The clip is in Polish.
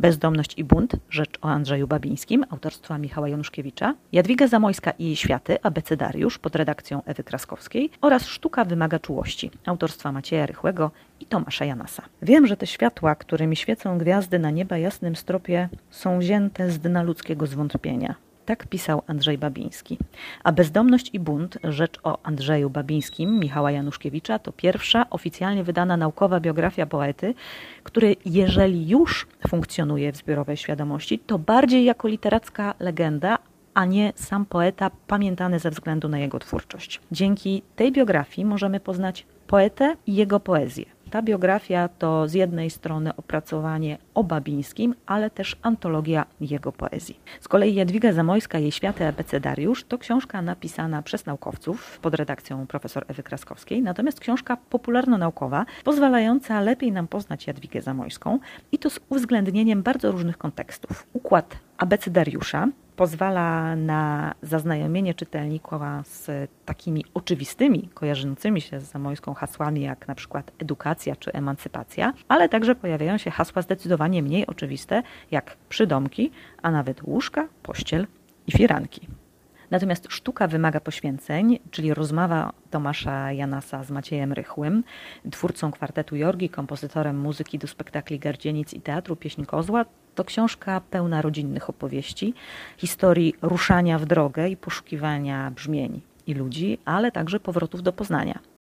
Bezdomność i bunt, rzecz o Andrzeju Babińskim, autorstwa Michała Januszkiewicza, Jadwiga Zamojska i jej światy, abecedariusz pod redakcją Ewy Kraskowskiej oraz Sztuka wymaga czułości, autorstwa Macieja Rychłego i Tomasza Janasa. Wiem, że te światła, którymi świecą gwiazdy na nieba jasnym stropie, są wzięte z dna ludzkiego zwątpienia. Tak pisał Andrzej Babiński. A Bezdomność i bunt, rzecz o Andrzeju Babińskim Michała Januszkiewicza, to pierwsza oficjalnie wydana naukowa biografia poety, który jeżeli już funkcjonuje w zbiorowej świadomości, to bardziej jako literacka legenda, a nie sam poeta pamiętany ze względu na jego twórczość. Dzięki tej biografii możemy poznać poetę i jego poezję. Ta biografia to z jednej strony opracowanie o Babińskim, ale też antologia jego poezji. Z kolei Jadwiga Zamojska, jej światy abecedariusz to książka napisana przez naukowców pod redakcją profesor Ewy Kraskowskiej, natomiast książka popularno-naukowa, pozwalająca lepiej nam poznać Jadwigę Zamojską i to z uwzględnieniem bardzo różnych kontekstów. Układ abecedariusza pozwala na zaznajomienie czytelnika z takimi oczywistymi, kojarzącymi się z Zamojską hasłami jak na przykład edukacja czy emancypacja, ale także pojawiają się hasła zdecydowanie mniej oczywiste jak przydomki, a nawet łóżka, pościel i firanki. Natomiast Sztuka wymaga poświęceń, czyli rozmowa Tomasza Janasa z Maciejem Rychłym, twórcą kwartetu Jorgi, kompozytorem muzyki do spektakli Gardzienic i Teatru Pieśń Kozła, to książka pełna rodzinnych opowieści, historii ruszania w drogę i poszukiwania brzmień i ludzi, ale także powrotów do Poznania.